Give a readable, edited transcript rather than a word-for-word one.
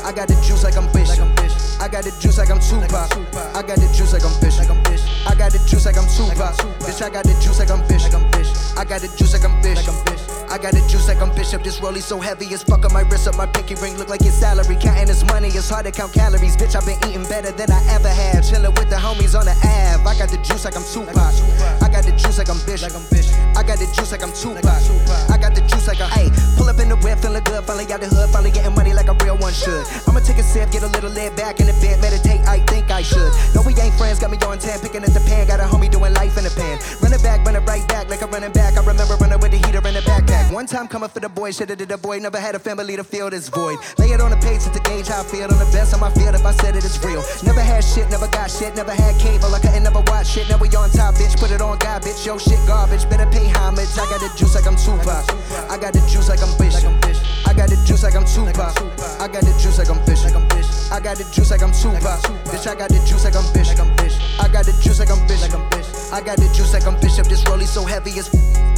I got the juice like I'm Bishop. I got the juice like I'm Tupac. I got the juice like I'm Bishop. I got the juice like I'm Tupac. Bitch, I got the juice like I'm Bishop. I got the juice like I'm Bishop. I got the juice like I'm Bishop. This rollie so heavy it's fuck on my wrist up. My pinky ring look like his salary. Counting his money, it's hard to count calories. Bitch, I've been eating better than I ever have. Chillin' with the homies on the Ave. I got the juice like I'm Tupac. I got the juice like I'm Bishop. I got the juice like I'm Tupac. I got the juice like I'm. Ayy, pull up in the whip, feeling good. Finally out the hood, finally getting money like a real one should. I'ma take a sip, get a little laid back in the bed, meditate. I think I should. No, we ain't friends, got me on 10, picking at the pan. Got a homie doing life in the pan. Running back, running right back like I'm running back. I remember running with the heater in the backpack. One time coming for the boy, shit did the boy. Never had a family to fill this void. Lay it on the page to gauge how I feel. On the best of my field, if I said it, it's real. Never had shit, never got shit, never had cable. I couldn't never watch shit. Now we on top, bitch. Put it on God, bitch. Yo, shit garbage. Better pay homage. I got the juice like I'm Tupac. I got the juice like I'm Bishop. I got the juice like I'm Tupac. I got the juice like I'm Bishop. I got the juice like I'm Tupac. Bitch, I got the juice like I'm Bishop. I got the juice like I'm Bishop. I got the juice like I'm Bishop. This rollie so heavy it's